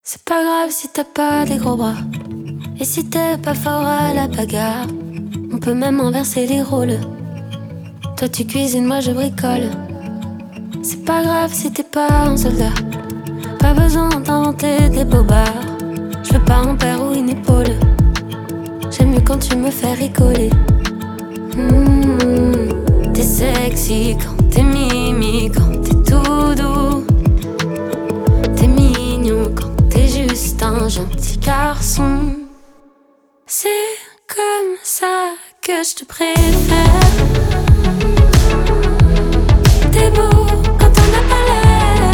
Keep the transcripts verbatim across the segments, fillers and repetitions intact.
C'est pas grave si t'as pas des gros bras. Et si t'es pas fort à la bagarre, on peut même inverser les rôles. Toi tu cuisines, moi je bricole. C'est pas grave si t'es pas un soldat. Pas besoin d'inventer des bobards. Je veux pas un père ou une épaule. J'aime mieux quand tu me fais rigoler. Mmh, t'es sexy quand t'es mimi, quand t'es tout doux. T'es mignon quand t'es juste un gentil garçon. C'est comme ça que je te préfère. T'es beau quand on n'a pas l'air.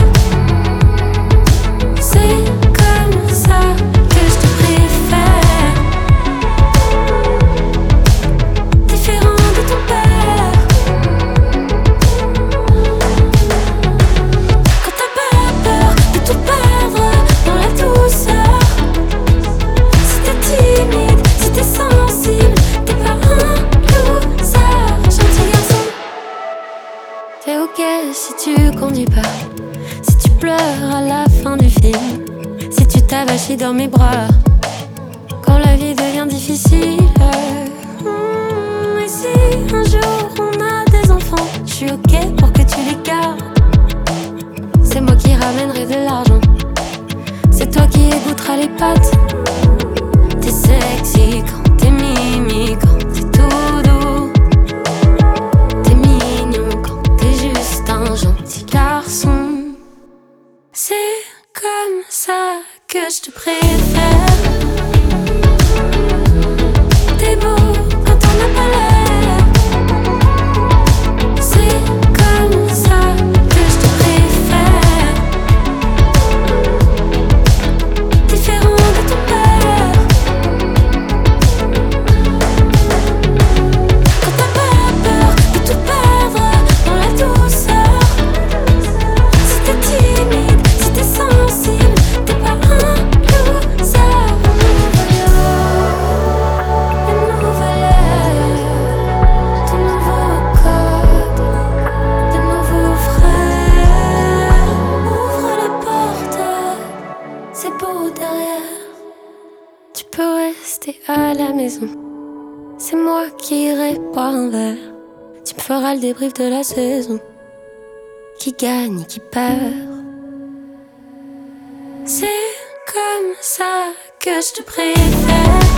C'est comme ça que je te préfère. Différent de ton père. Quand t'as pas peur de tout perdre dans la douceur. Si t'es timide, si t'es sensible, t'es pas un loser, gentil garçon. T'es ok si tu conduis pas, si tu pleures à la fin du film, si tu t'avachis dans mes bras quand la vie devient difficile. Mmh, et si un jour on a des enfants, je suis ok pour que tu les gardes. C'est moi qui ramènerai de l'argent, c'est toi qui égoutteras les pâtes. T'es sexy quand t'es mimi, quand t'es tout doux. T'es mignon quand t'es juste un gentil garçon. C'est comme ça que je te préfère. T'es beau quand on n'a pas l'air. C'est comme ça que je te préfère. Différent de ton père. Quand t'as pas peur de tout perdre dans la douceur. Si t'es timide, si t'es sensible, t'es pas un loser. Une nouvelle ère, de nouveaux codes, de nouveaux frères. Ouvre la porte, c'est beau derrière. Tu peux rester à la maison, c'est moi qui irai boire un verre. Tu me feras le débrief de la saison, qui gagne, qui perd. C'est comme ça que je te préfère.